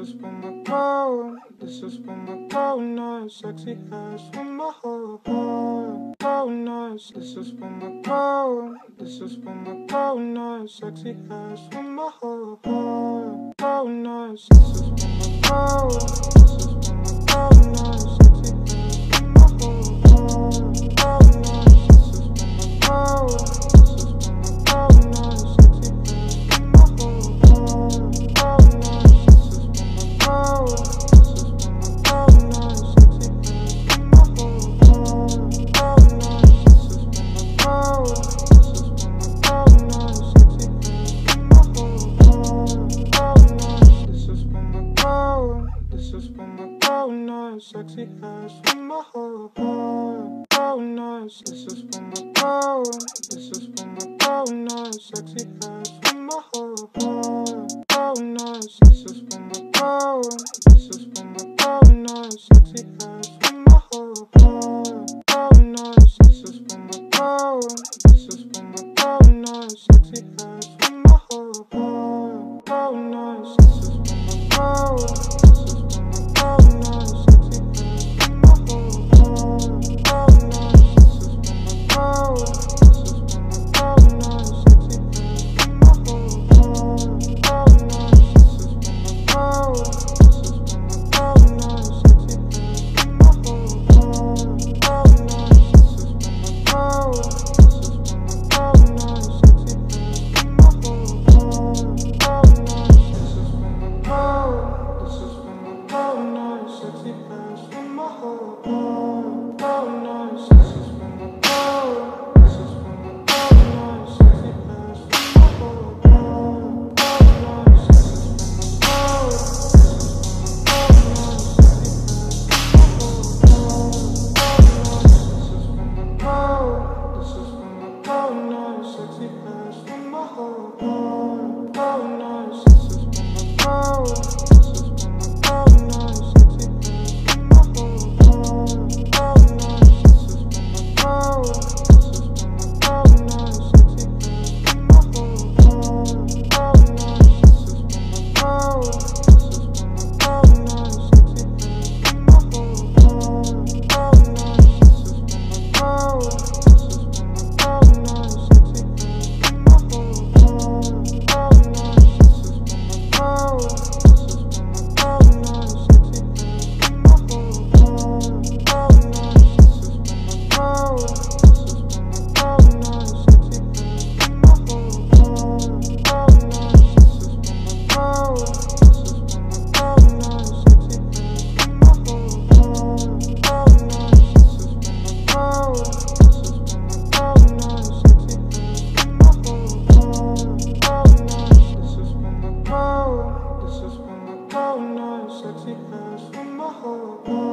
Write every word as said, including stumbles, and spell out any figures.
is for my girl. This is for my girl, nice, sexy ass for my heart. Girl, nice. This is for my girl. This is for my girl, nice, sexy ass for my heart. Girl, nice. This is for my girl. This is for my girl, nice, sexy ass for my heart. Girl, nice. This is for my girl. This is for my girl, nice, sexy ass for my heart. Girl, nice. This is for my girl. This is for my girl, nice, sexy ass for my heart. Girl, nice. This is for my girl. This is for my girl, nice, sexy ass for my heart. Girl, nice. This is for my girl. This is for my girl, nice, sexy ass for my heart. Girl, nice. This is for my girl. This is for my girl, nice, sexy ass for my heart. Girl, nice. This is for my girl. This is for my girl, nice, sexy ass for my heart. Girl, nice. This is for my girl. This is for my girl, nice, sexy ass for my heart. Girl, nice. This is for my girl. This is for my girl, nice, sexy ass for my heart. Girl, nice. This is for my girl. This is for my girl, nice, sexy ass for my heart. Girl, nice. This is for my girl. This is for my girl, nice, sexy ass for my heart. Girl, nice. This is for my girl. This is for my girl, nice, sexy ass for my heart. Girl, nice. This is for my girl. This is for my girl, nice, sexy ass for my heart. Girl, nice. This is for my girl. This is for my girl, nice, sexy ass for my heart. Girl, nice. This is for my girl. This is for my girl, nice, sexy ass for my heart. Girl, nice. This is for my girl. This is for my girl, nice, sexy ass for my heart. Girl, nice. This is for my girl. This is for my girl, nice, sexy ass for my heart. Girl, nice. This is for my girl. This is for my girl, nice, sexy ass for my heart. Girl, nice. This is for my girl. This is for my girl, nice, sexy ass for my heart. Girl, nice. This is for my girl. This is for my girl, nice, sexy ass for my heart. Girl, nice. This is for my girl. This is for my girl, nice, sexy ass for my heart. Girl, nice. This is for my girl. This is for my girl, nice, sexy ass for my heart. Girl, nice. This is for my girl. This is for my girl, nice, sexy ass for my heart. Girl, nice. This is for my girl. This is for my girl, nice, sexy ass for my heart. Girl, nice. This is for my girl. This is for my girl, nice, sexy ass for my heart.